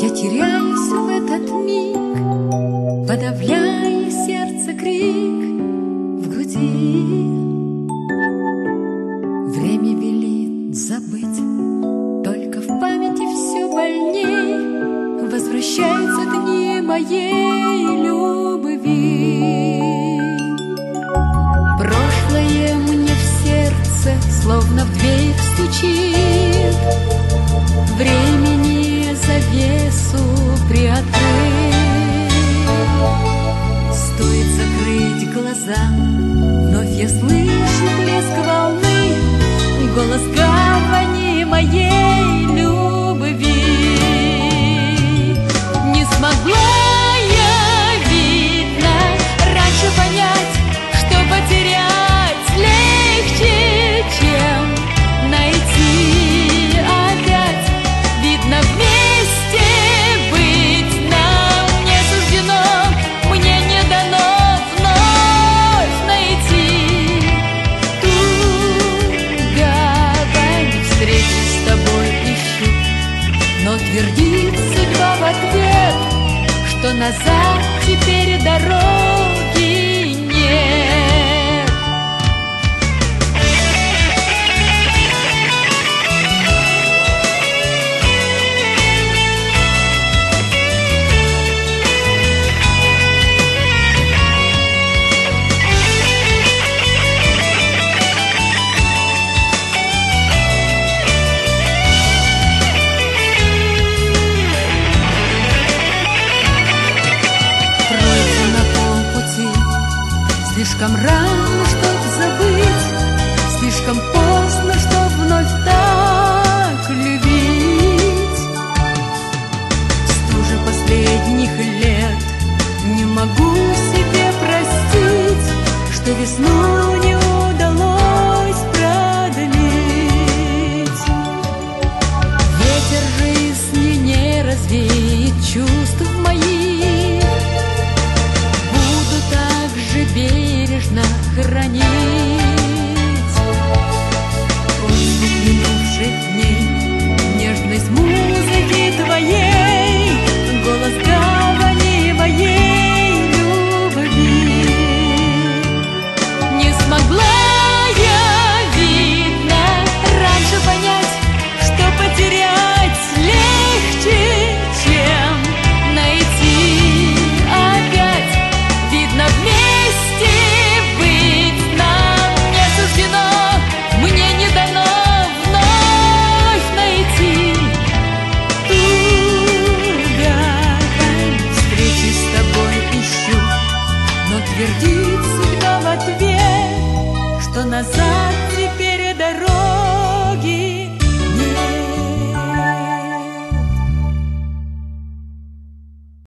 Я теряюсь в этот миг, подавляя сердце крик в груди. Время велит забыть, только в памяти все больней возвращаются дни моей любви. Прошлое мне в сердце словно в дверь стучит, времени завесу приоткрыть. Стоит закрыть глаза, вновь я слышу плеск волны, голос гавани моей любви. Не смогла я, видно, раньше понять, что потерять легче, чем найти опять. Видно, вместе быть нам не суждено, мне не дано вновь найти ту гавань. Встречи с тобой ищу, но твердит судьба в ответ, что назад теперь дороги нет. Слишком рано, чтоб забыть, слишком поздно, чтоб вновь так любить. В стуже последних лет не могу себе простить, что весну не удалось продлить. Ветер жизни не развеет чувств моих, буду так же бережно хранить звук минувших дней, нежность музыки твоей, голос гавани моей любви. Не смогла я, видно, раньше понять, что потерять легче, чем найти опять. Видно, вместе быть нам не суждено, мне не дано вновь найти ту гавань. Встречи с тобой ищу, но твердит судьба в ответ, что назад